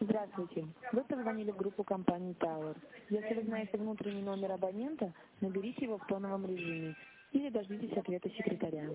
Здравствуйте. Вы позвонили в группу компании Tower. Если вы знаете внутренний номер абонента, наберите его в тоновом режиме или дождитесь ответа секретаря.